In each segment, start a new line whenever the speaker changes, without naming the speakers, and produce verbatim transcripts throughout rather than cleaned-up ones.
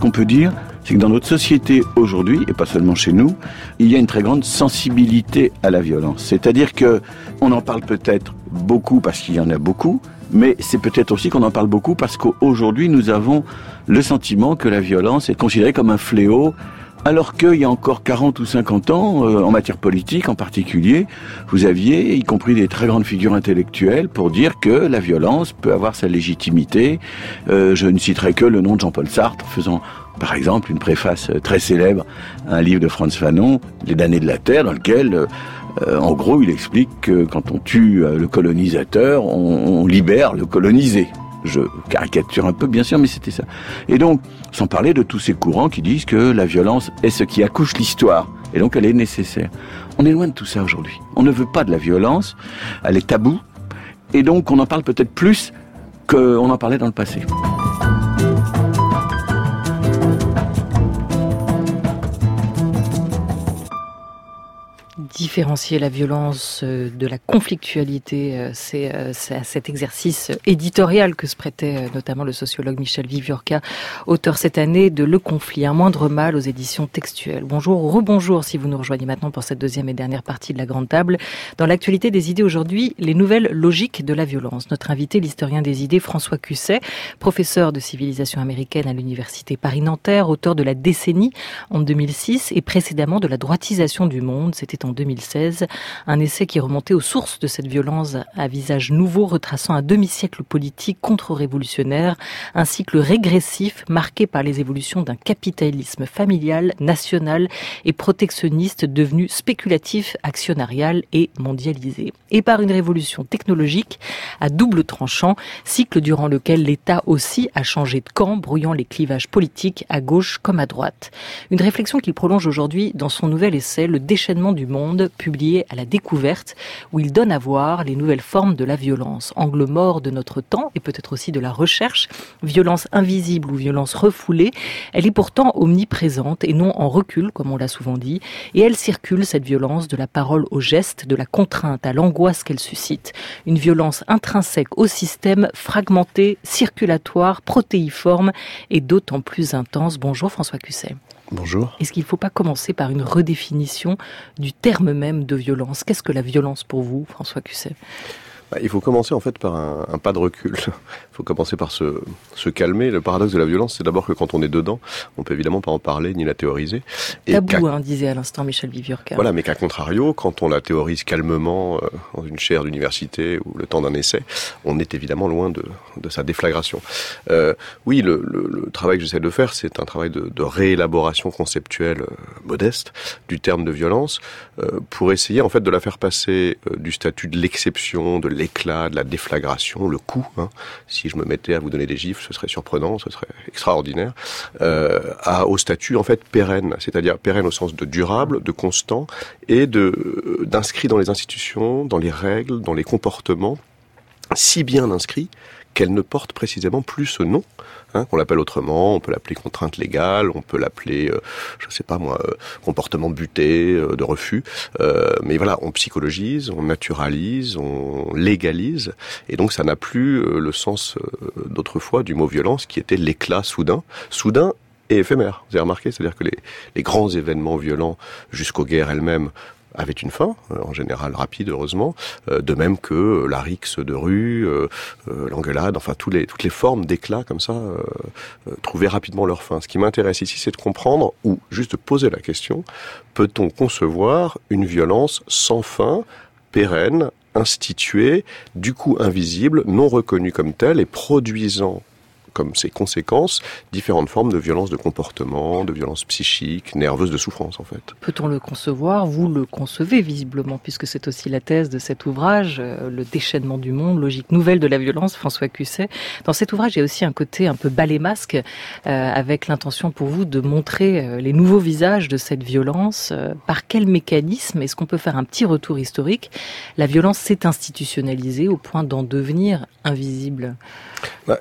qu'on peut dire, c'est que dans notre société aujourd'hui, et pas seulement chez nous, il y a une très grande sensibilité à la violence. C'est-à-dire que on en parle peut-être beaucoup parce qu'il y en a beaucoup, mais c'est peut-être aussi qu'on en parle beaucoup parce qu'aujourd'hui, nous avons le sentiment que la violence est considérée comme un fléau, alors qu'il y a encore quarante ou cinquante ans, euh, en matière politique en particulier, vous aviez, y compris des très grandes figures intellectuelles, pour dire que la violence peut avoir sa légitimité. Euh, je ne citerai que le nom de Jean-Paul Sartre, faisant par exemple une préface très célèbre à un livre de Frantz Fanon, Les damnés de la terre, dans lequel, euh, en gros, il explique que quand on tue le colonisateur, on, on libère le colonisé. Je caricature un peu, bien sûr, mais c'était ça. Et donc, sans parler de tous ces courants qui disent que la violence est ce qui accouche l'histoire, et donc elle est nécessaire. On est loin de tout ça aujourd'hui. On ne veut pas de la violence, elle est taboue, et donc on en parle peut-être plus qu'on en parlait dans le passé.
Différencier la violence de la conflictualité, c'est, c'est à cet exercice éditorial que se prêtait notamment le sociologue Michel Viviorca, auteur cette année de Le conflit, un moindre mal aux éditions textuelles. Bonjour ou rebonjour si vous nous rejoignez maintenant pour cette deuxième et dernière partie de la Grande Table. Dans l'actualité des idées aujourd'hui, les nouvelles logiques de la violence. Notre invité, l'historien des idées François Cusset, professeur de civilisation américaine à l'université Paris-Nanterre, auteur de La décennie en deux mille six et précédemment de La droitisation du monde, c'était en deux mille seize, un essai qui remontait aux sources de cette violence à visage nouveau, retraçant un demi-siècle politique contre-révolutionnaire, un cycle régressif marqué par les évolutions d'un capitalisme familial, national et protectionniste devenu spéculatif, actionnarial et mondialisé. Et par une révolution technologique à double tranchant, cycle durant lequel l'État aussi a changé de camp, brouillant les clivages politiques à gauche comme à droite. Une réflexion qu'il prolonge aujourd'hui dans son nouvel essai, Le déchaînement du monde, publié à La Découverte, où il donne à voir les nouvelles formes de la violence. Angle mort de notre temps et peut-être aussi de la recherche, violence invisible ou violence refoulée, elle est pourtant omniprésente et non en recul, comme on l'a souvent dit, et elle circule, cette violence, de la parole au geste, de la contrainte à l'angoisse qu'elle suscite. Une violence intrinsèque au système, fragmenté, circulatoire, protéiforme et d'autant plus intense. Bonjour François Cusset.
Bonjour.
Est-ce qu'il ne faut pas commencer par une redéfinition du terme même de violence ? Qu'est-ce que la violence pour vous, François Cusset ?
Il faut commencer en fait par un, un pas de recul. Il faut commencer par se, se calmer. Le paradoxe de la violence, c'est d'abord que quand on est dedans, on peut évidemment pas en parler ni la théoriser. Et
tabou, hein, disait à l'instant Michel Viviorca.
Voilà, mais qu'à contrario, quand on la théorise calmement euh, dans une chaire d'université ou le temps d'un essai, on est évidemment loin de, de sa déflagration. Euh, oui, le, le, le travail que j'essaie de faire, c'est un travail de, de réélaboration conceptuelle euh, modeste du terme de violence euh, pour essayer en fait de la faire passer euh, du statut de l'exception, de l'éclat, de la déflagration, le coup. Hein. Si je me mettais à vous donner des gifles, ce serait surprenant, ce serait extraordinaire. Euh, à, au statut en fait pérenne, c'est-à-dire pérenne au sens de durable, de constant et de d'inscrit dans les institutions, dans les règles, dans les comportements, si bien inscrit qu'elle ne porte précisément plus ce nom, hein, qu'on l'appelle autrement, on peut l'appeler contrainte légale, on peut l'appeler, euh, je sais pas moi, euh, comportement buté, euh, de refus, euh, mais voilà, on psychologise, on naturalise, on légalise, et donc ça n'a plus euh, le sens euh, d'autrefois du mot violence qui était l'éclat soudain, soudain et éphémère, vous avez remarqué, c'est-à-dire que les, les grands événements violents jusqu'aux guerres elles-mêmes avait une fin, en général rapide heureusement, de même que la rixe de rue, euh, l'engueulade, enfin tous les, toutes les formes d'éclat comme ça euh, trouvaient rapidement leur fin. Ce qui m'intéresse ici, c'est de comprendre, ou juste de poser la question, peut-on concevoir une violence sans fin, pérenne, instituée, du coup invisible, non reconnue comme telle et produisant comme ses conséquences, différentes formes de violence de comportement, de violence psychique, nerveuse, de souffrance en fait.
Peut-on le concevoir ? Vous le concevez visiblement, puisque c'est aussi la thèse de cet ouvrage, euh, Le déchaînement du monde, logique nouvelle de la violence, François Cusset. Dans cet ouvrage, il y a aussi un côté un peu balai-masque, euh, avec l'intention pour vous de montrer euh, les nouveaux visages de cette violence. Euh, par quel mécanisme ? Est-ce qu'on peut faire un petit retour historique ? La violence s'est institutionnalisée au point d'en devenir invisible.
Bah,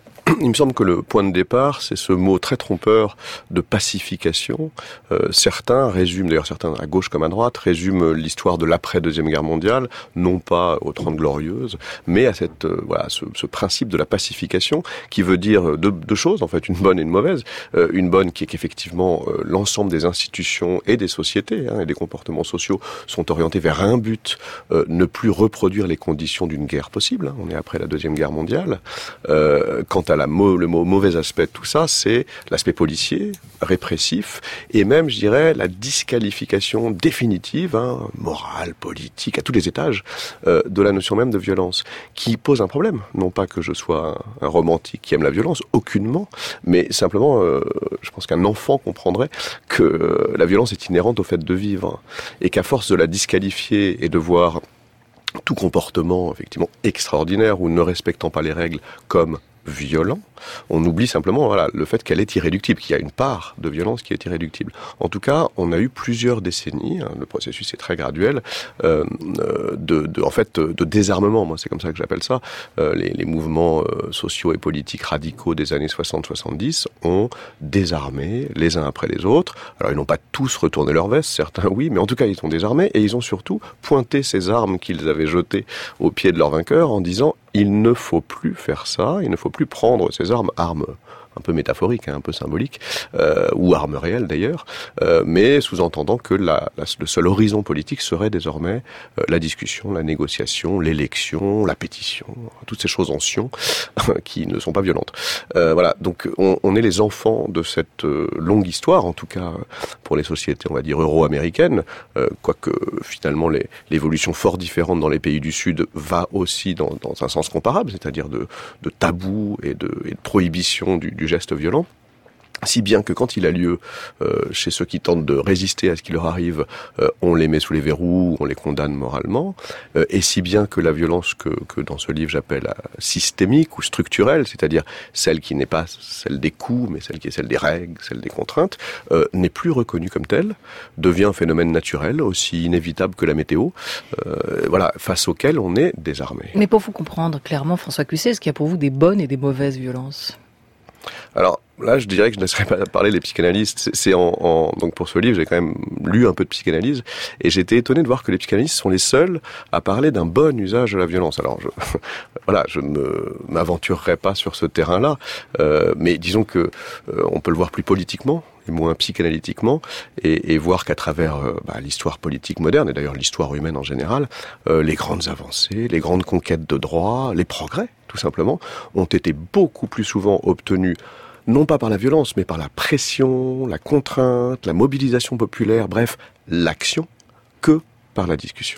Il me semble que le point de départ, c'est ce mot très trompeur de pacification. Euh, certains résument, d'ailleurs certains à gauche comme à droite, résument l'histoire de l'après-deuxième guerre mondiale, non pas aux Trente Glorieuses, mais à cette, euh, voilà, ce, ce principe de la pacification qui veut dire deux, deux choses, en fait, une bonne et une mauvaise. Euh, une bonne qui est qu'effectivement, euh, l'ensemble des institutions et des sociétés hein, et des comportements sociaux sont orientés vers un but, euh, ne plus reproduire les conditions d'une guerre possible. Hein, on est après la deuxième guerre mondiale. Euh, quant à la le mauvais aspect de tout ça, c'est l'aspect policier, répressif, et même, je dirais, la disqualification définitive, hein, morale, politique, à tous les étages, euh, de la notion même de violence, qui pose un problème. Non pas que je sois un, un romantique qui aime la violence, aucunement, mais simplement, euh, je pense qu'un enfant comprendrait que euh, la violence est inhérente au fait de vivre, et qu'à force de la disqualifier et de voir tout comportement, effectivement, extraordinaire ou ne respectant pas les règles comme violent, on oublie simplement voilà, le fait qu'elle est irréductible, qu'il y a une part de violence qui est irréductible. En tout cas, on a eu plusieurs décennies, hein, le processus est très graduel, euh, de, de, en fait, de désarmement, moi c'est comme ça que j'appelle ça. Euh, les, les mouvements euh, sociaux et politiques radicaux des années soixante soixante-dix ont désarmé les uns après les autres. Alors ils n'ont pas tous retourné leur veste, certains oui, mais en tout cas ils sont désarmés et ils ont surtout pointé ces armes qu'ils avaient jetées au pied de leur vainqueur en disant il ne faut plus faire ça, il ne faut plus prendre ces armes, armes un peu métaphoriques, hein, un peu symboliques, euh, ou armes réelles d'ailleurs, euh, mais sous-entendant que la, la, le seul horizon politique serait désormais euh, la discussion, la négociation, l'élection, la pétition, toutes ces choses en sion qui ne sont pas violentes. Euh, voilà, donc on, on est les enfants de cette euh, longue histoire, en tout cas pour les sociétés, on va dire, euro-américaines, euh, quoique finalement les, l'évolution fort différente dans les pays du Sud va aussi dans, dans un sens comparable, c'est-à-dire de, de tabou et de, et de prohibition du, du geste violent. Si bien que quand il a lieu euh, chez ceux qui tentent de résister à ce qui leur arrive, euh, on les met sous les verrous, on les condamne moralement, euh, et si bien que la violence que, que dans ce livre j'appelle euh, systémique ou structurelle, c'est-à-dire celle qui n'est pas celle des coups, mais celle qui est celle des règles, celle des contraintes, euh, n'est plus reconnue comme telle, devient un phénomène naturel, aussi inévitable que la météo, euh, voilà, face auquel on est désarmé.
Mais pour vous comprendre clairement, François Cusset, est-ce qu'il y a pour vous des bonnes et des mauvaises violences ?
Alors là, je dirais que je ne laisserai pas parler les psychanalystes. C'est, c'est en, en donc pour ce livre, j'ai quand même lu un peu de psychanalyse et j'ai été étonné de voir que les psychanalystes sont les seuls à parler d'un bon usage de la violence. Alors je, voilà, je ne m'aventurerai pas sur ce terrain-là, euh, mais disons que euh, on peut le voir plus politiquement et moins psychanalytiquement, et, et voir qu'à travers euh, bah, l'histoire politique moderne, et d'ailleurs l'histoire humaine en général, euh, les grandes avancées, les grandes conquêtes de droit, les progrès, tout simplement, ont été beaucoup plus souvent obtenus, non pas par la violence, mais par la pression, la contrainte, la mobilisation populaire, bref, l'action, que par la discussion.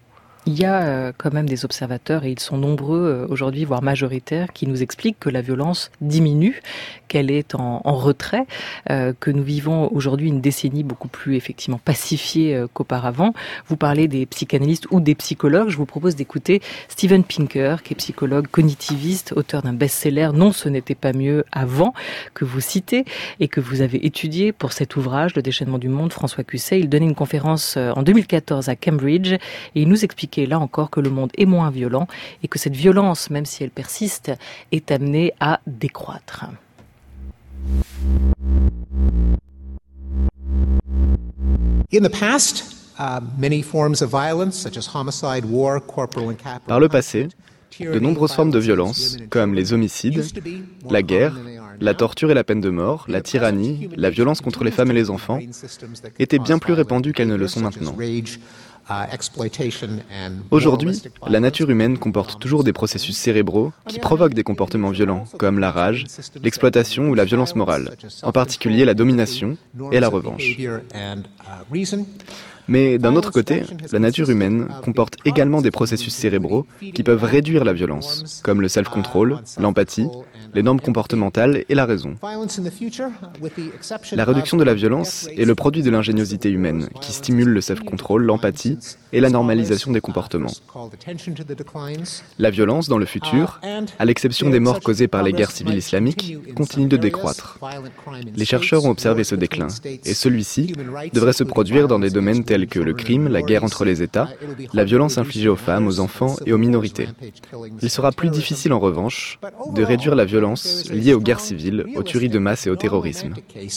Il y a euh, quand même des observateurs, et ils sont nombreux euh, aujourd'hui, voire majoritaires, qui nous expliquent que la violence diminue, qu'elle est en, en retrait, euh, que nous vivons aujourd'hui une décennie beaucoup plus effectivement pacifiée euh, qu'auparavant. Vous parlez des psychanalystes ou des psychologues. Je vous propose d'écouter Steven Pinker, qui est psychologue cognitiviste, auteur d'un best-seller « Non, ce n'était pas mieux avant », que vous citez et que vous avez étudié pour cet ouvrage, Le déchaînement du monde, François Cusset. Il donnait une conférence euh, en deux mille quatorze à Cambridge et il nous explique là encore que le monde est moins violent et que cette violence, même si elle persiste, est amenée à décroître.
Par le passé, de nombreuses formes de violence, comme les homicides, la guerre, la torture et la peine de mort, la tyrannie, la violence contre les femmes et les enfants, étaient bien plus répandues qu'elles ne le sont maintenant. Aujourd'hui, la nature humaine comporte toujours des processus cérébraux qui provoquent des comportements violents, comme la rage, l'exploitation ou la violence morale, en particulier la domination et la revanche. Mais d'un autre côté, la nature humaine comporte également des processus cérébraux qui peuvent réduire la violence, comme le self-control, l'empathie, les normes comportementales et la raison. La réduction de la violence est le produit de l'ingéniosité humaine, qui stimule le self-control, l'empathie et la normalisation des comportements. La violence, dans le futur, à l'exception des morts causées par les guerres civiles islamiques, continue de décroître. Les chercheurs ont observé ce déclin, et celui-ci devrait se produire dans des domaines tels tels que le crime, la guerre entre les États, la violence infligée aux femmes, aux enfants et aux minorités. Il sera plus difficile en revanche de réduire la violence liée aux guerres civiles, aux tueries de masse et au terrorisme.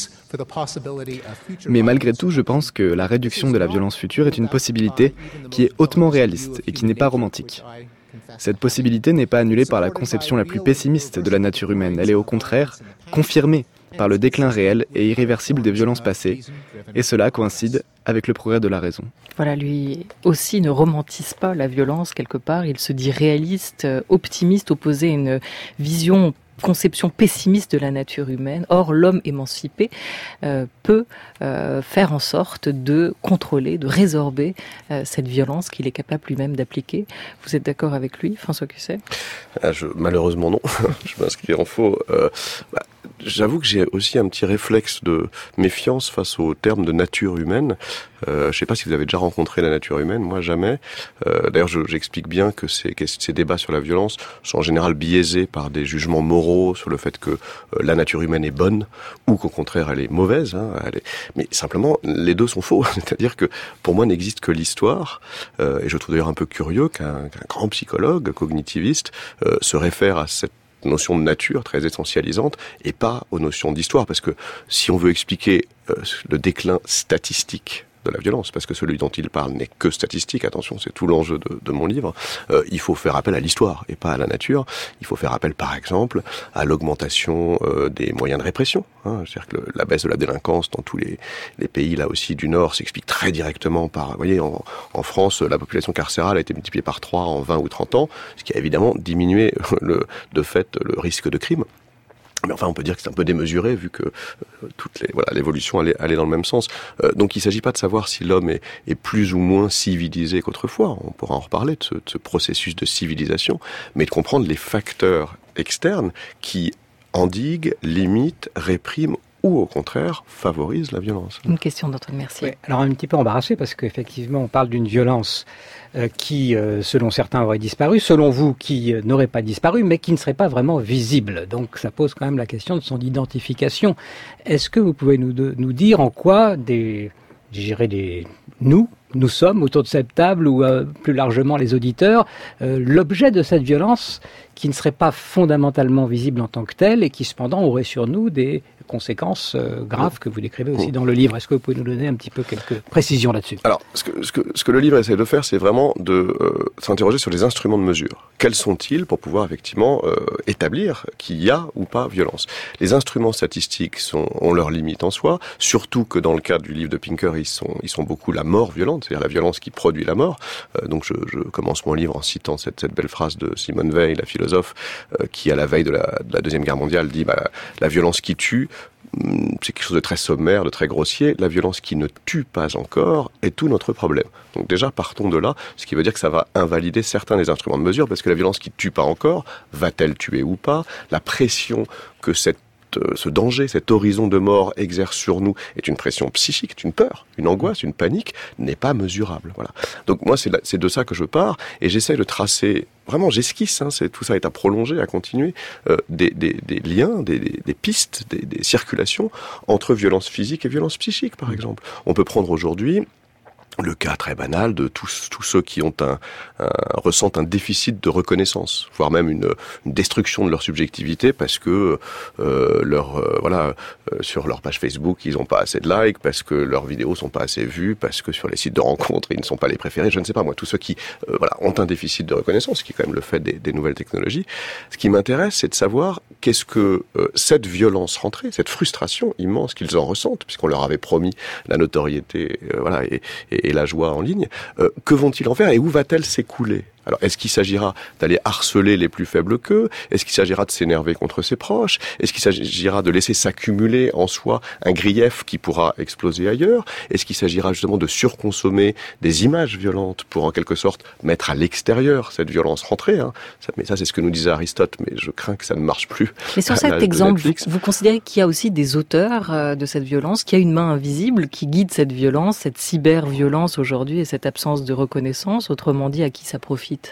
Mais malgré tout, je pense que la réduction de la violence future est une possibilité qui est hautement réaliste et qui n'est pas romantique. Cette possibilité n'est pas annulée par la conception la plus pessimiste de la nature humaine. Elle est au contraire confirmée par le déclin réel et irréversible des violences passées. Et cela coïncide avec le progrès de la raison.
Voilà, lui aussi ne romantise pas la violence quelque part. Il se dit réaliste, optimiste, opposé à une vision conception pessimiste de la nature humaine. Or, l'homme émancipé euh, peut euh, faire en sorte de contrôler, de résorber euh, cette violence qu'il est capable lui-même d'appliquer. Vous êtes d'accord avec lui, François Cusset ?
ah, je, Malheureusement non, je m'inscris en faux. Euh, bah, j'avoue que j'ai aussi un petit réflexe de méfiance face au terme de nature humaine. Euh, je ne sais pas si vous avez déjà rencontré la nature humaine, moi jamais. Euh, d'ailleurs, je, j'explique bien que ces, que ces débats sur la violence sont en général biaisés par des jugements moraux sur le fait que euh, la nature humaine est bonne ou qu'au contraire elle est mauvaise. Hein, elle est... Mais simplement, les deux sont faux. C'est-à-dire que pour moi n'existe que l'histoire. Euh, et je trouve d'ailleurs un peu curieux qu'un, qu'un grand psychologue cognitiviste euh, se réfère à cette notion de nature très essentialisante et pas aux notions d'histoire, parce que si on veut expliquer euh, le déclin statistique de la violence, parce que celui dont il parle n'est que statistique, attention, c'est tout l'enjeu de, de mon livre, euh, il faut faire appel à l'histoire et pas à la nature. Il faut faire appel, par exemple, à l'augmentation euh, des moyens de répression. Hein. C'est-à-dire que le, la baisse de la délinquance dans tous les, les pays, là aussi, du Nord, s'explique très directement par... Vous voyez, en, en France, la population carcérale a été multipliée par trois en vingt ou trente ans, ce qui a évidemment diminué le, de fait le risque de crime. Mais enfin, on peut dire que c'est un peu démesuré vu que euh, toute les, voilà, l'évolution allait, allait dans le même sens. Euh, donc, il ne s'agit pas de savoir si l'homme est, est plus ou moins civilisé qu'autrefois. On pourra en reparler de ce, de ce processus de civilisation, mais de comprendre les facteurs externes qui endiguent, limitent, répriment ou au contraire favorisent la violence.
Une question d'Antoine Mercier.
Oui, alors un petit peu embarrassé parce qu'effectivement on parle d'une violence euh, qui, euh, selon certains, aurait disparu, selon vous, qui euh, n'aurait pas disparu, mais qui ne serait pas vraiment visible. Donc ça pose quand même la question de son identification. Est-ce que vous pouvez nous, de, nous dire en quoi des, je dirais des, nous, nous sommes autour de cette table ou euh, plus largement les auditeurs, euh, l'objet de cette violence qui ne serait pas fondamentalement visible en tant que telle et qui cependant aurait sur nous des conséquences euh, graves que vous décrivez aussi dans le livre. Est-ce que vous pouvez nous donner un petit peu quelques précisions là-dessus ?
Alors, ce que, ce que, ce que le livre essaie de faire, c'est vraiment de euh, s'interroger sur les instruments de mesure. Quels sont-ils pour pouvoir effectivement euh, établir qu'il y a ou pas violence ? Les instruments statistiques sont, ont leurs limites en soi, surtout que dans le cadre du livre de Pinker, ils sont, ils sont beaucoup la mort violente, c'est-à-dire la violence qui produit la mort. Euh, donc je, je commence mon livre en citant cette, cette belle phrase de Simone Weil, la philosophe, euh, qui à la veille de la, de la Deuxième Guerre mondiale dit bah, « la violence qui tue », c'est quelque chose de très sommaire, de très grossier. La violence qui ne tue pas encore est tout notre problème. Donc déjà, partons de là, ce qui veut dire que ça va invalider certains des instruments de mesure, parce que la violence qui ne tue pas encore, va-t-elle tuer ou pas ? La pression que cette ce danger, cet horizon de mort exerce sur nous est une pression psychique, une peur, une angoisse, une panique, n'est pas mesurable. Voilà. Donc moi, c'est, là, c'est de ça que je pars, et j'essaie de tracer, vraiment j'esquisse, hein, c'est, tout ça est à prolonger, à continuer, euh, des, des, des liens, des, des, des pistes, des, des circulations entre violence physique et violence psychique, par exemple. On peut prendre aujourd'hui le cas très banal de tous, tous ceux qui ont un, un, ressentent un déficit de reconnaissance, voire même une, une destruction de leur subjectivité parce que euh, leur, euh, voilà, euh, sur leur page Facebook, ils n'ont pas assez de likes, parce que leurs vidéos sont pas assez vues, parce que sur les sites de rencontres, ils ne sont pas les préférés, je ne sais pas moi, tous ceux qui euh, voilà, ont un déficit de reconnaissance, qui est quand même le fait des, des nouvelles technologies. Ce qui m'intéresse, c'est de savoir qu'est-ce que euh, cette violence rentrée, cette frustration immense qu'ils en ressentent, puisqu'on leur avait promis la notoriété, euh, voilà, et, et et la joie en ligne, euh, que vont-ils en faire et où va-t-elle s'écouler ? Alors, est-ce qu'il s'agira d'aller harceler les plus faibles qu'eux ? Est-ce qu'il s'agira de s'énerver contre ses proches ? Est-ce qu'il s'agira de laisser s'accumuler en soi un grief qui pourra exploser ailleurs ? Est-ce qu'il s'agira justement de surconsommer des images violentes pour en quelque sorte mettre à l'extérieur cette violence rentrée, hein ? Ça, mais ça, c'est ce que nous disait Aristote, mais je crains que ça ne marche plus.
Mais sur cet exemple, vous, vous considérez qu'il y a aussi des auteurs euh, de cette violence, qu'il y a une main invisible qui guide cette violence, cette cyber-violence aujourd'hui et cette absence de reconnaissance, autrement dit, à qui ça profite ?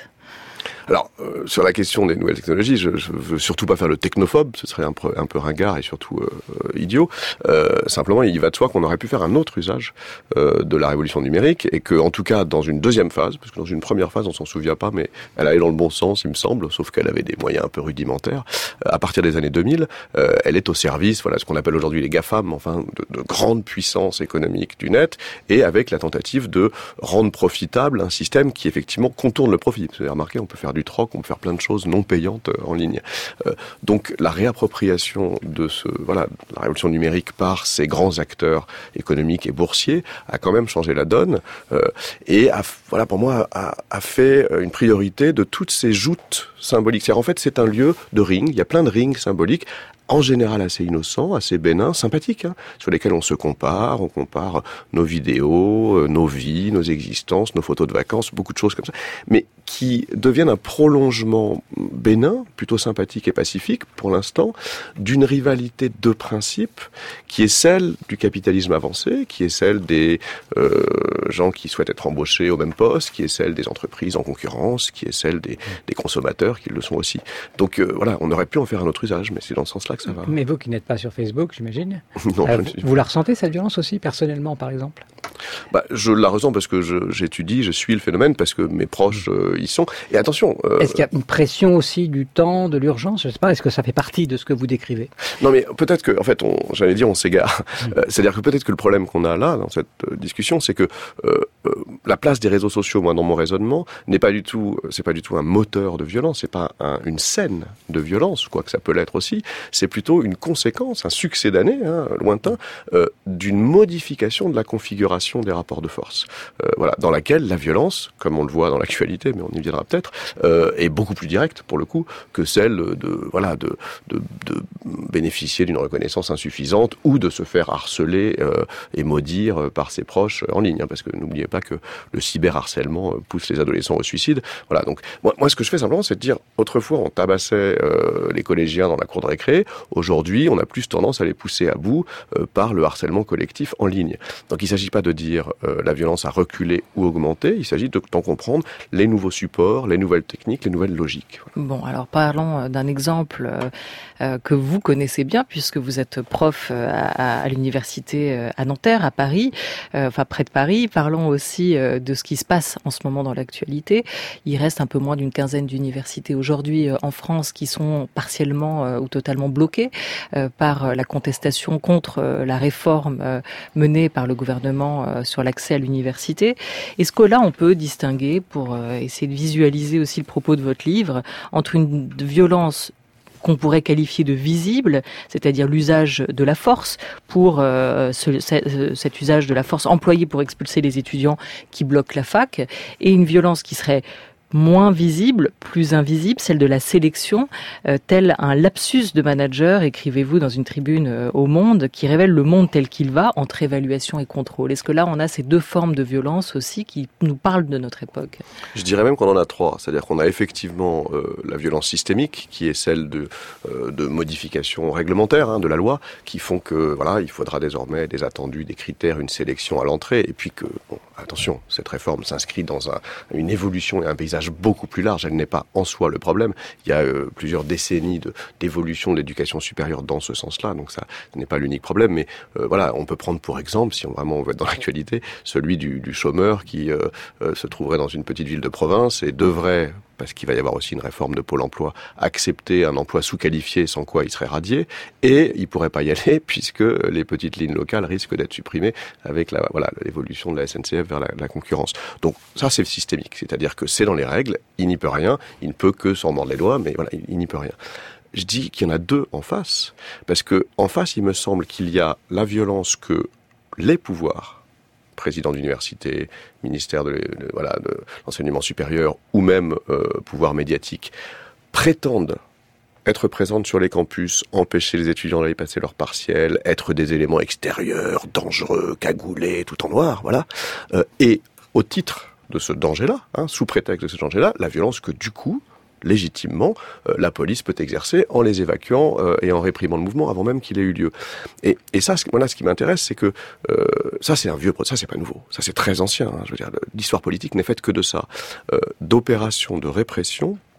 Alors, euh, sur la question des nouvelles technologies, je, je veux surtout pas faire le technophobe, ce serait un peu, un peu ringard et surtout euh, idiot. Euh, simplement, il va de soi qu'on aurait pu faire un autre usage euh, de la révolution numérique et que, en tout cas, dans une deuxième phase, parce que dans une première phase, on s'en souvient pas, mais elle allait dans le bon sens, il me semble, sauf qu'elle avait des moyens un peu rudimentaires. Euh, à partir des années deux mille, euh, elle est au service, voilà, ce qu'on appelle aujourd'hui les GAFAM, enfin, de, de grandes puissances économiques du net, et avec la tentative de rendre profitable un système qui, effectivement, contourne le profit. Vous avez remarqué, on peut faire du troc, on peut faire plein de choses non payantes en ligne. Euh, donc la réappropriation de ce voilà la révolution numérique par ces grands acteurs économiques et boursiers a quand même changé la donne euh, et a, voilà pour moi a, a fait une priorité de toutes ces joutes symboliques. C'est-à-dire, en fait, c'est un lieu de ring. Il y a plein de rings symboliques, en général assez innocents, assez bénins, sympathiques, hein, sur lesquels on se compare, on compare nos vidéos, nos vies, nos existences, nos photos de vacances, beaucoup de choses comme ça, mais qui deviennent un prolongement bénin, plutôt sympathique et pacifique, pour l'instant, d'une rivalité de principe qui est celle du capitalisme avancé, qui est celle des euh, gens qui souhaitent être embauchés au même poste, qui est celle des entreprises en concurrence, qui est celle des, des consommateurs qui le sont aussi. Donc euh, voilà, on aurait pu en faire un autre usage, mais c'est dans ce sens-là que ça va.
Mais vous qui n'êtes pas sur Facebook, j'imagine,
non,
euh,
je
vous,
suis...
vous la ressentez, cette violence aussi, personnellement, par exemple?
Bah, je la ressens parce que je, j'étudie, je suis le phénomène, parce que mes proches euh, y sont. Et attention... Euh...
Est-ce qu'il y a une pression aussi du temps, de l'urgence? Je ne sais pas, est-ce que ça fait partie de ce que vous décrivez?
Non, mais peut-être que, en fait, on, j'allais dire, on s'égare. Mmh. Euh, c'est-à-dire que peut-être que le problème qu'on a là, dans cette euh, discussion, c'est que euh, euh, la place des réseaux sociaux, moi, dans mon raisonnement, n'est pas du tout, c'est pas du tout un moteur de violence, c'est pas un, une scène de violence, quoique ça peut l'être aussi, c'est plutôt une conséquence, un succès d'années, hein, lointain, euh, d'une modification de la configuration des rapports de force. Euh, voilà, dans laquelle la violence, comme on le voit dans l'actualité, mais on y viendra peut-être, euh, est beaucoup plus directe, pour le coup, que celle de, voilà, de, de, de bénéficier d'une reconnaissance insuffisante ou de se faire harceler euh, et maudire par ses proches en ligne, hein, parce que n'oubliez pas que le cyberharcèlement pousse les adolescents au suicide. Voilà, donc moi, moi ce que je fais simplement, c'est de dire, autrefois on tabassait euh, les collégiens dans la cour de récré, aujourd'hui on a plus tendance à les pousser à bout euh, par le harcèlement collectif en ligne. Donc il ne s'agit pas de dire euh, la violence a reculé ou augmenté, il s'agit de d'en comprendre les nouveaux supports, les nouvelles techniques, les nouvelles logiques.
Voilà. Bon, alors parlons d'un exemple euh, euh, que vous connaissez bien, puisque vous êtes prof euh, à, à l'université euh, à Nanterre, à Paris, euh, enfin près de Paris. Parlons aussi euh, de ce qui se passe en ce moment dans l'actualité. Il reste un peu moins d'une quinzaine d'universités aujourd'hui euh, en France qui sont partiellement euh, ou totalement bloquées euh, par la contestation contre euh, la réforme euh, menée par le gouvernement euh, sur l'accès à l'université. Est-ce que là, on peut distinguer, pour euh, essayer de visualiser aussi le propos de votre livre, entre une violence qu'on pourrait qualifier de visible, c'est-à-dire l'usage de la force pour euh, ce, ce, cet usage de la force employé pour expulser les étudiants qui bloquent la fac, et une violence qui serait moins visible, plus invisible, celle de la sélection, euh, tel un lapsus de manager, écrivez-vous dans une tribune euh, au Monde, qui révèle le monde tel qu'il va, entre évaluation et contrôle. Est-ce que là, on a ces deux formes de violence aussi qui nous parlent de notre époque?
Je dirais même qu'on en a trois. C'est-à-dire qu'on a effectivement euh, la violence systémique, qui est celle de, euh, de modifications réglementaires, hein, de la loi, qui font que, voilà, il faudra désormais des attendus, des critères, une sélection à l'entrée, et puis que, bon, attention, cette réforme s'inscrit dans un, une évolution et un paysage beaucoup plus large. Elle n'est pas en soi le problème. Il y a euh, plusieurs décennies de, d'évolution de l'éducation supérieure dans ce sens-là, donc ça n'est pas l'unique problème. Mais euh, voilà, on peut prendre pour exemple, si on vraiment on veut être dans l'actualité, celui du, du chômeur qui euh, euh, se trouverait dans une petite ville de province et devrait, parce qu'il va y avoir aussi une réforme de Pôle emploi, accepter un emploi sous-qualifié sans quoi il serait radié, et il pourrait pas y aller puisque les petites lignes locales risquent d'être supprimées avec la, voilà, l'évolution de la S N C F vers la, la concurrence. Donc ça, c'est systémique, c'est-à-dire que c'est dans les règles, il n'y peut rien, il ne peut que s'en mordre les doigts, mais voilà, il, il n'y peut rien. Je dis qu'il y en a deux en face, parce que en face, il me semble qu'il y a la violence que les pouvoirs, président d'université, ministère de, de, voilà, de l'enseignement supérieur ou même euh, pouvoir médiatique, prétendent être présentes sur les campus, empêcher les étudiants d'aller passer leurs partiels, être des éléments extérieurs, dangereux, cagoulés, tout en noir, voilà. Euh, et au titre de ce danger-là, hein, sous prétexte de ce danger-là, la violence que du coup, légitimement, euh, la police peut exercer en les évacuant euh, et en réprimant le mouvement avant même qu'il ait eu lieu. Et, et ça, ce, voilà, ce qui m'intéresse, c'est que euh, ça, c'est un vieux, ça, c'est pas nouveau, ça, c'est très ancien. Hein, je veux dire, l'histoire politique n'est faite que de ça, euh, d'opérations de répression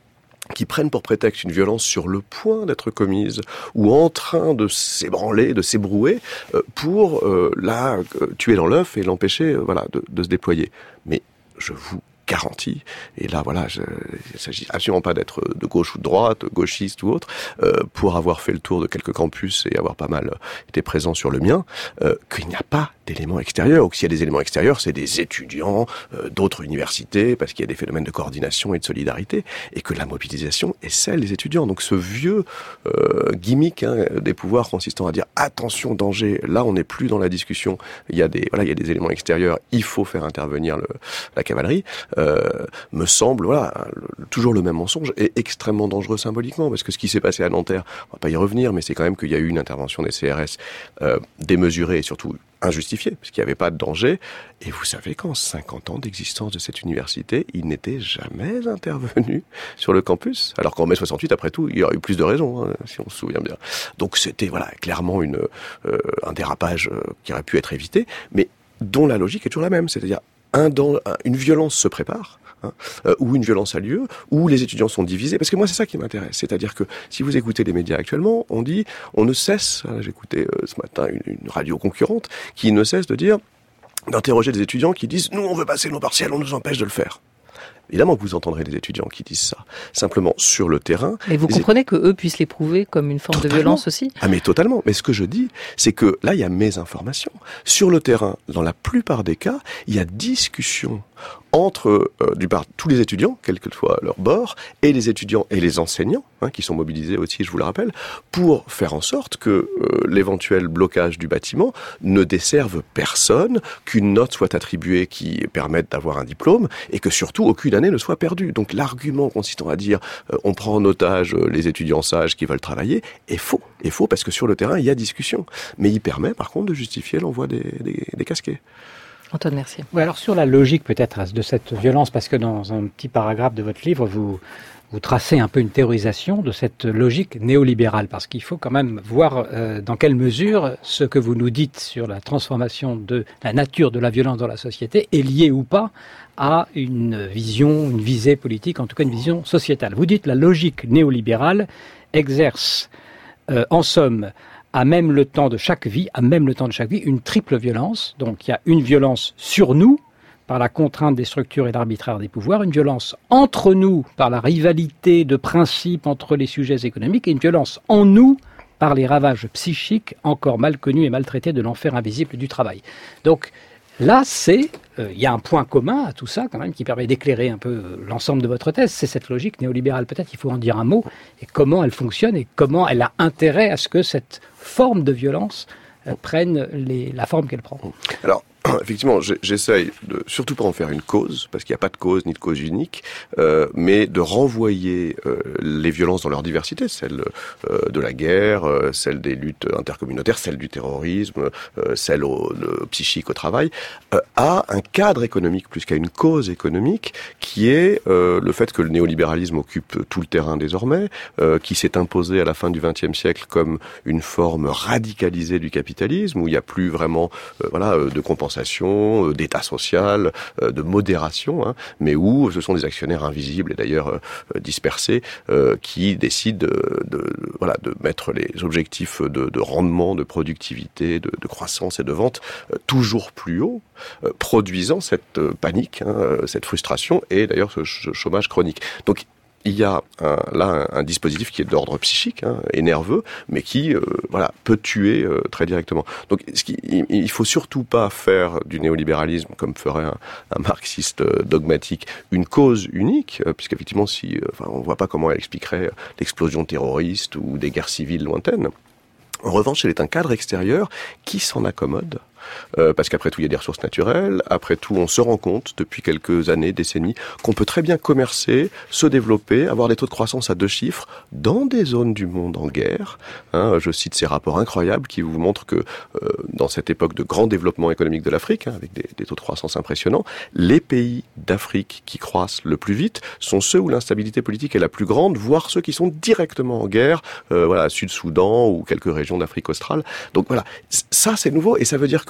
qui prennent pour prétexte une violence sur le point d'être commise ou en train de s'ébranler, de s'ébrouer, euh, pour euh, la euh, tuer dans l'œuf et l'empêcher euh, voilà, de, de se déployer. Mais je vous garantie, et là voilà, je, il ne s'agit absolument pas d'être de gauche ou de droite, gauchiste ou autre, euh, pour avoir fait le tour de quelques campus et avoir pas mal été présent sur le mien, euh, qu'il n'y a pas d'éléments extérieurs, ou que s'il y a des éléments extérieurs, c'est des étudiants euh, d'autres universités, parce qu'il y a des phénomènes de coordination et de solidarité, et que la mobilisation est celle des étudiants. Donc ce vieux euh, gimmick hein, des pouvoirs consistant à dire attention, danger, là on n'est plus dans la discussion, il y a des voilà, il y a des éléments extérieurs, il faut faire intervenir le, la cavalerie. Euh, me semble, voilà, le, toujours le même mensonge et extrêmement dangereux symboliquement, parce que ce qui s'est passé à Nanterre, on va pas y revenir, mais c'est quand même qu'il y a eu une intervention des C R S euh, démesurée et surtout injustifiée, parce qu'il n'y avait pas de danger. Et vous savez qu'en cinquante ans d'existence de cette université, il n'était jamais intervenu sur le campus, alors qu'en mai soixante-huit, après tout, il y aurait eu plus de raisons, hein, si on se souvient bien. Donc c'était voilà clairement une, euh, un dérapage euh, qui aurait pu être évité, mais dont la logique est toujours la même, c'est-à-dire Un, dans, un, une violence se prépare, hein, euh, ou une violence a lieu, où les étudiants sont divisés. Parce que moi, c'est ça qui m'intéresse. C'est-à-dire que si vous écoutez les médias actuellement, on dit, on ne cesse, hein, j'écoutais euh, ce matin une, une radio concurrente, qui ne cesse de dire, d'interroger des étudiants qui disent, nous, on veut passer nos partiels, on nous empêche de le faire. Évidemment que vous entendrez des étudiants qui disent ça. Simplement, sur le terrain...
Et vous comprenez é... que eux puissent l'éprouver comme une forme totalement. de violence aussi ?
Ah mais totalement. Mais ce que je dis, c'est que là, il y a mes informations. Sur le terrain, dans la plupart des cas, il y a discussion entre euh, du part tous les étudiants, quel que soit leur bord, et les étudiants et les enseignants, hein, qui sont mobilisés aussi, je vous le rappelle, pour faire en sorte que euh, l'éventuel blocage du bâtiment ne desserve personne, qu'une note soit attribuée qui permette d'avoir un diplôme, et que surtout aucune année ne soit perdue. Donc l'argument consistant à dire euh, on prend en otage euh, les étudiants sages qui veulent travailler est faux. Est faux parce que sur le terrain, il y a discussion. Mais il permet par contre de justifier l'envoi des, des, des casquets.
Antoine Mercier.
Oui, alors sur la logique peut-être de cette violence, parce que dans un petit paragraphe de votre livre, vous, vous tracez un peu une théorisation de cette logique néolibérale, parce qu'il faut quand même voir euh, dans quelle mesure ce que vous nous dites sur la transformation de la nature de la violence dans la société est lié ou pas à une vision, une visée politique, en tout cas une vision sociétale. Vous dites la logique néolibérale exerce, euh, en somme, à même le temps de chaque vie, à même le temps de chaque vie, une triple violence. Donc il y a une violence sur nous, par la contrainte des structures et l'arbitraire des pouvoirs, une violence entre nous, par la rivalité de principes entre les sujets économiques, et une violence en nous, par les ravages psychiques encore mal connus et maltraités de l'enfer invisible du travail. Donc là, c'est, euh, il y a un point commun à tout ça, quand même, qui permet d'éclairer un peu euh, l'ensemble de votre thèse, c'est cette logique néolibérale. Peut-être qu'il faut en dire un mot, et comment elle fonctionne, et comment elle a intérêt à ce que cette forme de violence euh, prenne les, la forme qu'elle prend.
Alors, effectivement, j'essaye de surtout pas en faire une cause, parce qu'il n'y a pas de cause ni de cause unique, euh, mais de renvoyer euh, les violences dans leur diversité, celle euh, de la guerre, euh, celle des luttes intercommunautaires, celle du terrorisme, euh, celle au, le psychique au travail, euh, à un cadre économique plus qu'à une cause économique, qui est euh, le fait que le néolibéralisme occupe tout le terrain désormais, euh, qui s'est imposé à la fin du vingtième siècle comme une forme radicalisée du capitalisme, où il n'y a plus vraiment euh, voilà, de compensation, d'état social, de modération, hein, mais où ce sont des actionnaires invisibles et d'ailleurs euh, dispersés euh, qui décident de, de, voilà, de mettre les objectifs de, de rendement, de productivité, de, de croissance et de vente euh, toujours plus haut, euh, produisant cette euh, panique, hein, cette frustration et d'ailleurs ce chômage chronique. Donc il y a un, là un, un dispositif qui est d'ordre psychique hein, et nerveux, mais qui euh, voilà peut tuer euh, très directement. Donc ce qui, il, il faut surtout pas faire du néolibéralisme, comme ferait un, un marxiste euh, dogmatique, une cause unique, euh, puisqu'effectivement, si, euh, enfin, on voit pas comment elle expliquerait l'explosion terroriste ou des guerres civiles lointaines. En revanche, elle est un cadre extérieur qui s'en accommode. Euh, parce qu'après tout, il y a des ressources naturelles. Après tout, on se rend compte, depuis quelques années, décennies, qu'on peut très bien commercer, se développer, avoir des taux de croissance à deux chiffres dans des zones du monde en guerre. Hein, je cite ces rapports incroyables qui vous montrent que euh, dans cette époque de grand développement économique de l'Afrique, hein, avec des, des taux de croissance impressionnants, les pays d'Afrique qui croissent le plus vite sont ceux où l'instabilité politique est la plus grande, voire ceux qui sont directement en guerre, euh, voilà, Sud-Soudan ou quelques régions d'Afrique australe. Donc voilà, ça c'est nouveau et ça veut dire que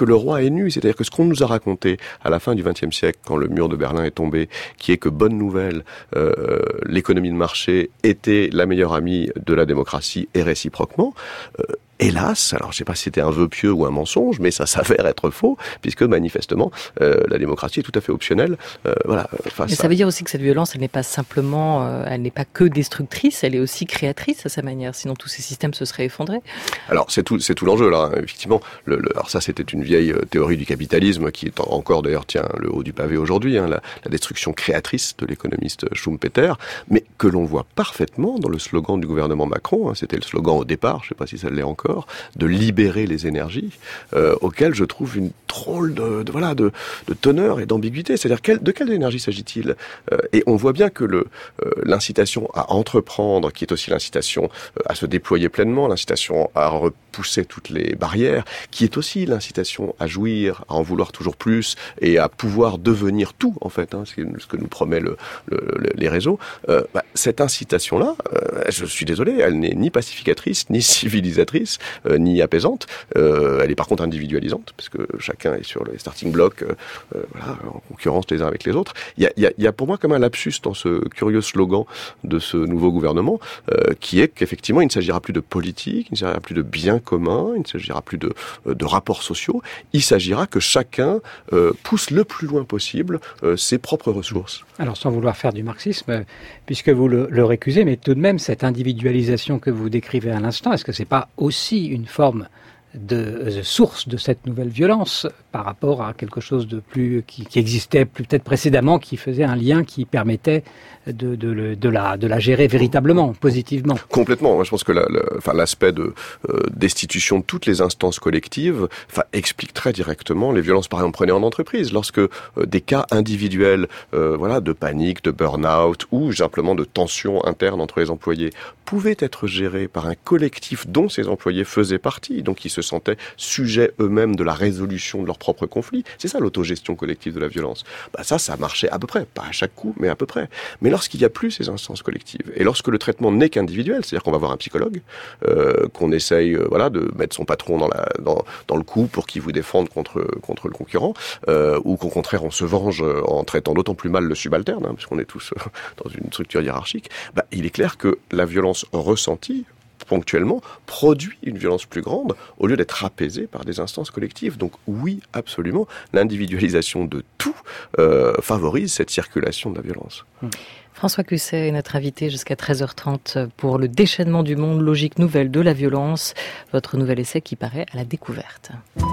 que le roi est nu, c'est-à-dire que ce qu'on nous a raconté à la fin du vingtième siècle, quand le mur de Berlin est tombé, qui est que, bonne nouvelle, euh, l'économie de marché était la meilleure amie de la démocratie et réciproquement, euh, hélas, alors je ne sais pas si c'était un vœu pieux ou un mensonge, mais ça s'avère être faux, puisque manifestement, euh, la démocratie est tout à fait optionnelle. Euh, voilà, face
mais ça
à...
veut dire aussi que cette violence, elle n'est pas simplement, euh, elle n'est pas que destructrice, elle est aussi créatrice à sa manière, sinon tous ces systèmes se seraient effondrés.
Alors c'est tout, c'est tout l'enjeu là, hein. Effectivement. Le, le, alors ça, c'était une vieille théorie du capitalisme qui est encore d'ailleurs tient le haut du pavé aujourd'hui, hein, la, la destruction créatrice de l'économiste Schumpeter, mais que l'on voit parfaitement dans le slogan du gouvernement Macron. Hein, c'était le slogan au départ, je ne sais pas si ça l'est encore. De libérer les énergies, euh, auxquelles je trouve une drôle de, de voilà de, de teneur et d'ambiguïté. C'est-à-dire quelle, de quelle énergie s'agit-il euh, Et on voit bien que le euh, l'incitation à entreprendre, qui est aussi l'incitation euh, à se déployer pleinement, l'incitation à repousser toutes les barrières, qui est aussi l'incitation à jouir, à en vouloir toujours plus et à pouvoir devenir tout en fait, hein, ce que nous promet le, le, le, les réseaux. Euh, bah, cette incitation-là, euh, je suis désolé, elle n'est ni pacificatrice ni civilisatrice. Euh, ni apaisante. Euh, elle est par contre individualisante, parce que chacun est sur les starting blocks, euh, euh, voilà, en concurrence les uns avec les autres. Il y a, il y a, il y a pour moi comme un lapsus dans ce curieux slogan de ce nouveau gouvernement, euh, qui est qu'effectivement il ne s'agira plus de politique, il ne s'agira plus de biens communs, il ne s'agira plus de, de rapports sociaux, il s'agira que chacun euh, pousse le plus loin possible euh, ses propres ressources.
Alors sans vouloir faire du marxisme, puisque vous le, le récusez, mais tout de même cette individualisation que vous décrivez à l'instant, est-ce que c'est pas aussi une forme de, de source de cette nouvelle violence par rapport à quelque chose de plus qui, qui existait peut-être précédemment, qui faisait un lien qui permettait de, de, de, la, de la gérer véritablement, positivement.
Complètement. Moi, je pense que la, la, enfin, l'aspect de euh, destitution de toutes les instances collectives, enfin, explique très directement les violences, par exemple, prenez en entreprise, lorsque euh, des cas individuels, euh, voilà, de panique, de burn-out ou simplement de tension interne entre les employés pouvaient être gérés par un collectif dont ces employés faisaient partie, donc ils se sentaient sujets eux-mêmes de la résolution de leurs propres conflits. C'est ça l'autogestion collective de la violence. Bah ça, ça marchait à peu près, pas à chaque coup, mais à peu près. Mais lorsqu'il n'y a plus ces instances collectives, et lorsque le traitement n'est qu'individuel, c'est-à-dire qu'on va voir un psychologue, euh, qu'on essaye euh, voilà, de mettre son patron dans, la, dans, dans le coup pour qu'il vous défende contre, contre le concurrent, euh, ou qu'au contraire on se venge en traitant d'autant plus mal le subalterne, hein, puisqu'on est tous euh, dans une structure hiérarchique, bah, il est clair que la violence ressentie ponctuellement, produit une violence plus grande au lieu d'être apaisée par des instances collectives. Donc oui, absolument, l'individualisation de tout euh, favorise cette circulation de la violence.
Mmh. François Cusset est notre invité jusqu'à treize heures trente pour le déchaînement du monde, logique nouvelle de la violence, votre nouvel essai qui paraît à la Découverte.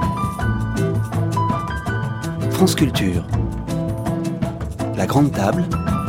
France Culture. La Grande Table.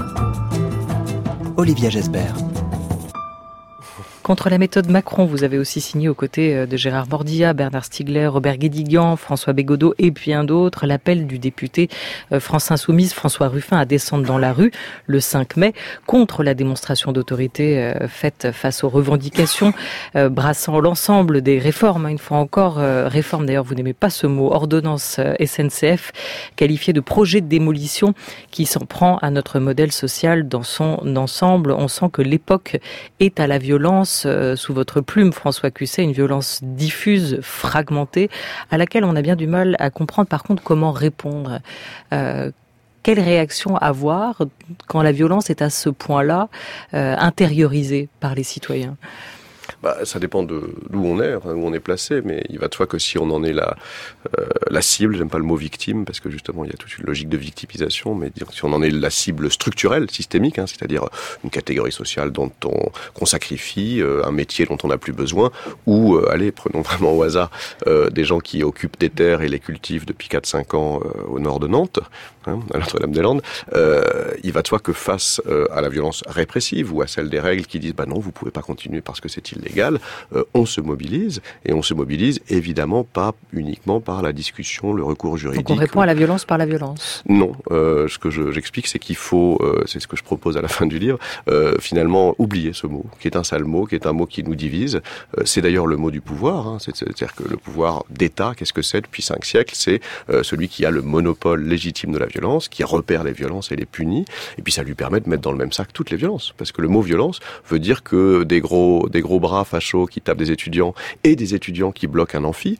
Olivia Gesbert.
Contre la méthode Macron, vous avez aussi signé aux côtés de Gérard Mordia, Bernard Stiegler, Robert Guédiguian, François Bégodeau et bien d'autres, l'appel du député France Insoumise François Ruffin à descendre dans la rue le cinq mai contre la démonstration d'autorité faite face aux revendications brassant l'ensemble des réformes. Une fois encore, réforme d'ailleurs, vous n'aimez pas ce mot, ordonnance S N C F, qualifiée de projet de démolition qui s'en prend à notre modèle social dans son ensemble. On sent que l'époque est à la violence. Sous votre plume, François Cusset, une violence diffuse, fragmentée, à laquelle on a bien du mal à comprendre par contre comment répondre. Euh, quelle réaction avoir quand la violence est à ce point-là euh, intériorisée par les citoyens ?
Bah, ça dépend de d'où on est, où on est placé, mais il va de soi que si on en est la, euh, la cible, j'aime pas le mot victime, parce que justement il y a toute une logique de victimisation, mais dire, si on en est la cible structurelle, systémique, hein, c'est-à-dire une catégorie sociale dont on qu'on sacrifie, euh, un métier dont on n'a plus besoin, ou, euh, allez, prenons vraiment au hasard, euh, des gens qui occupent des terres et les cultivent depuis quatre cinq ans euh, au nord de Nantes, hein, à Notre-Dame-des-Landes, euh, il va de soi que face euh, à la violence répressive ou à celle des règles qui disent « bah non, vous pouvez pas continuer parce que c'est illégal », Euh, on se mobilise, et on se mobilise évidemment pas uniquement par la discussion, le recours juridique.
Donc on répond à la violence par la violence ?
Non, euh, ce que je, j'explique, c'est qu'il faut, euh, c'est ce que je propose à la fin du livre, euh, finalement oublier ce mot, qui est un sale mot, qui est un mot qui nous divise. Euh, c'est d'ailleurs le mot du pouvoir, hein, c'est, c'est-à-dire que le pouvoir d'État, qu'est-ce que c'est depuis cinq siècles ? C'est euh, celui qui a le monopole légitime de la violence, qui repère les violences et les punit, et puis ça lui permet de mettre dans le même sac toutes les violences, parce que le mot violence veut dire que des gros, des gros bras fachos qui tapent des étudiants et des étudiants qui bloquent un amphi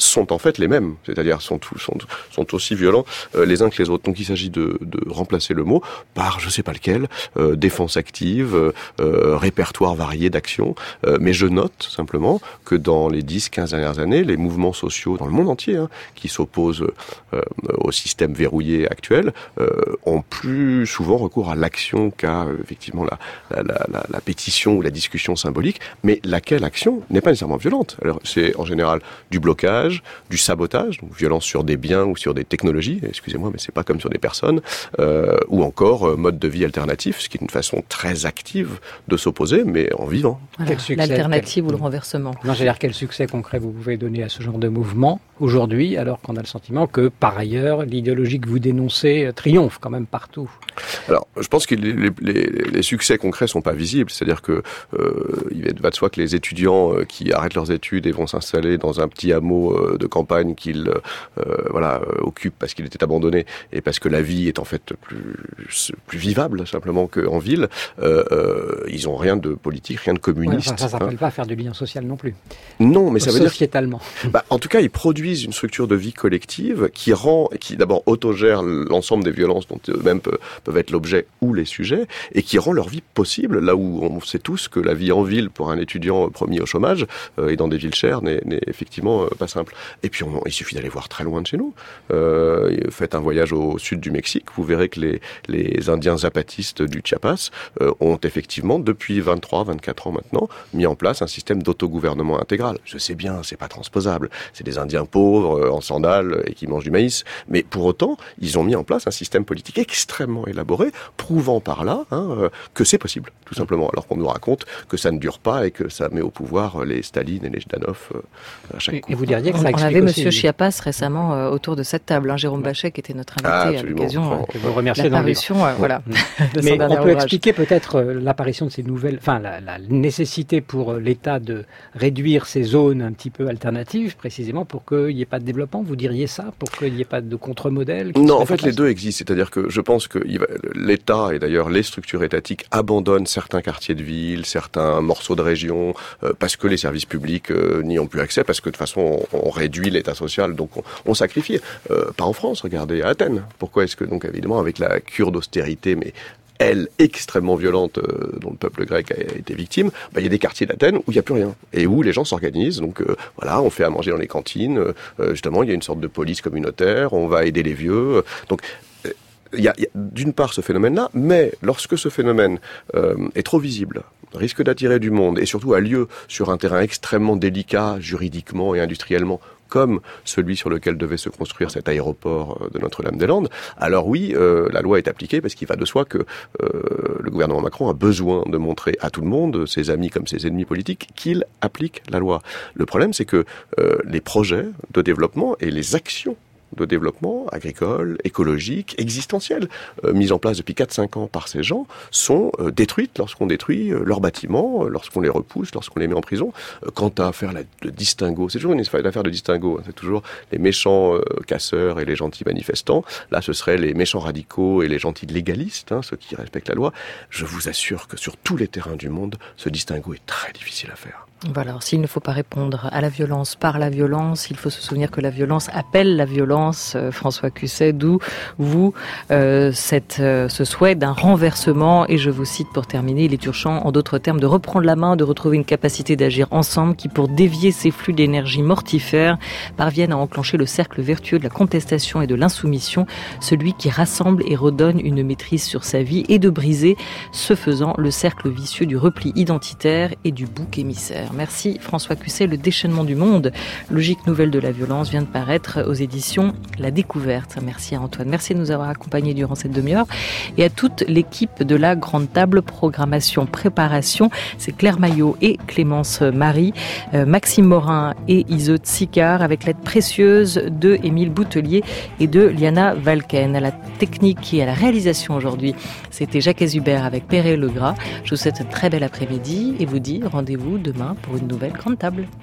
sont en fait les mêmes, c'est-à-dire sont, tout, sont, sont aussi violents euh, les uns que les autres. Donc il s'agit de, de remplacer le mot par je sais pas lequel, euh, défense active, euh, répertoire varié d'actions, euh, mais je note simplement que dans les dix quinze dernières années, les mouvements sociaux dans le monde entier hein, qui s'opposent euh, au système verrouillé actuel euh, ont plus souvent recours à l'action qu'à euh, effectivement la, la, la, la, la pétition ou la discussion symbolique, mais laquelle action n'est pas nécessairement violente. Alors c'est en général du blocage, du sabotage, donc violence sur des biens ou sur des technologies, excusez-moi, mais c'est pas comme sur des personnes, euh, ou encore euh, mode de vie alternatif, ce qui est une façon très active de s'opposer, mais en vivant.
Voilà, l'alternative quel... ou le renversement.
Non, j'ai l'air quel succès concret vous pouvez donner à ce genre de mouvement aujourd'hui, alors qu'on a le sentiment que, par ailleurs, l'idéologie que vous dénoncez triomphe quand même partout.
Alors, je pense que les, les, les succès concrets sont pas visibles, c'est-à-dire que euh, il va de soi que les étudiants euh, qui arrêtent leurs études et vont s'installer dans un petit hameau euh, de campagne qu'ils euh, voilà euh, occupent parce qu'il était abandonné et parce que la vie est en fait plus plus vivable simplement qu'en ville, euh, euh, ils ont rien de politique, rien de communiste.
Ouais, enfin, ça s'appelle
hein.
pas faire du lien social non plus.
Non, mais ça veut dire
sociétalement.
Bah, en tout cas, ils produisent une structure de vie collective qui rend, qui d'abord autogère l'ensemble des violences dont eux-mêmes peuvent, peuvent être l'objet ou les sujets, et qui rend leur vie possible, là où on sait tous que la vie en ville pour un étudiant promis au chômage euh, et dans des villes chères n'est, n'est effectivement euh, pas simple. Et puis on, il suffit d'aller voir très loin de chez nous. Euh, faites un voyage au sud du Mexique, vous verrez que les, les Indiens zapatistes du Chiapas euh, ont effectivement, depuis vingt-trois vingt-quatre ans maintenant, mis en place un système d'autogouvernement intégral. Je sais bien, c'est pas transposable. C'est des Indiens pauvres, euh, en sandales et qui mangent du maïs. Mais pour autant, ils ont mis en place un système politique extrêmement élaboré, prouvant par là hein, euh, que c'est possible, tout simplement. Alors qu'on nous raconte que ça ne dure pas et que ça met au pouvoir les Staline et les Jdanov euh, à chaque
et,
coup.
Et vous diriez que ça
on
explique
avait
aussi
Monsieur Chiapas récemment euh, autour de cette table, hein, Jérôme Bachet qui était notre invité
ah,
à l'occasion
euh,
de vous remercier
de l'apparition, euh, voilà. de
Mais on peut
ouvrage.
expliquer peut-être euh, l'apparition de ces nouvelles, enfin la, la nécessité pour euh, l'État de réduire ces zones un petit peu alternatives, précisément pour qu'il n'y ait pas de développement. Vous diriez ça, pour qu'il n'y ait pas de contre-modèle?
Non, en fait, les deux existent. C'est-à-dire que je pense que l'État et d'ailleurs les structures étatiques abandonnent certains quartiers de ville, certains morceaux de région, euh, parce que les services publics euh, n'y ont plus accès, parce que de toute façon on, on réduit l'État social, donc on, on sacrifie. Euh, pas en France, regardez à Athènes. Pourquoi est-ce que donc évidemment avec la cure d'austérité, mais elle, extrêmement violente, euh, dont le peuple grec a été victime, bah, il y a des quartiers d'Athènes où il n'y a plus rien, et où les gens s'organisent, donc euh, voilà, on fait à manger dans les cantines, euh, justement, il y a une sorte de police communautaire, on va aider les vieux, euh, donc il y a, il y a d'une part ce phénomène-là, mais lorsque ce phénomène euh, est trop visible, risque d'attirer du monde, et surtout a lieu sur un terrain extrêmement délicat, juridiquement et industriellement, comme celui sur lequel devait se construire cet aéroport de Notre-Dame-des-Landes, alors oui, euh, la loi est appliquée parce qu'il va de soi que euh, le gouvernement Macron a besoin de montrer à tout le monde, ses amis comme ses ennemis politiques, qu'il applique la loi. Le problème, c'est que euh, les projets de développement et les actions de développement agricole, écologique, existentiel, euh, mises en place depuis quatre cinq ans par ces gens, sont euh, détruites lorsqu'on détruit euh, leurs bâtiments, euh, lorsqu'on les repousse, lorsqu'on les met en prison. Euh, quant à faire la, le distinguo, c'est toujours une affaire de distinguo, hein, c'est toujours les méchants euh, casseurs et les gentils manifestants. Là, ce seraient les méchants radicaux et les gentils légalistes, hein, ceux qui respectent la loi. Je vous assure que sur tous les terrains du monde, ce distinguo est très difficile à faire.
Voilà, alors s'il ne faut pas répondre à la violence par la violence, il faut se souvenir que la violence appelle la violence, euh, François Cusset, d'où vous, euh, cette, euh, ce souhait d'un renversement, et je vous cite pour terminer, il est urgent, en d'autres termes, de reprendre la main, de retrouver une capacité d'agir ensemble qui, pour dévier ces flux d'énergie mortifères, parviennent à enclencher le cercle vertueux de la contestation et de l'insoumission, celui qui rassemble et redonne une maîtrise sur sa vie, et de briser, ce faisant, le cercle vicieux du repli identitaire et du bouc émissaire. Merci François Cusset. Le déchaînement du monde, logique nouvelle de la violence, vient de paraître aux éditions La Découverte. Merci à Antoine. Merci de nous avoir accompagnés durant cette demi-heure. Et à toute l'équipe de la Grande Table, programmation, préparation. C'est Claire Maillot et Clémence Marie, euh, Maxime Morin et Iseut Sicard, avec l'aide précieuse de Émile Boutelier et de Liana Valken. À la technique et à la réalisation aujourd'hui, c'était Jacques Hubert avec Perret Legras. Je vous souhaite un très bel après-midi et vous dis rendez-vous demain pour une nouvelle Grande Table.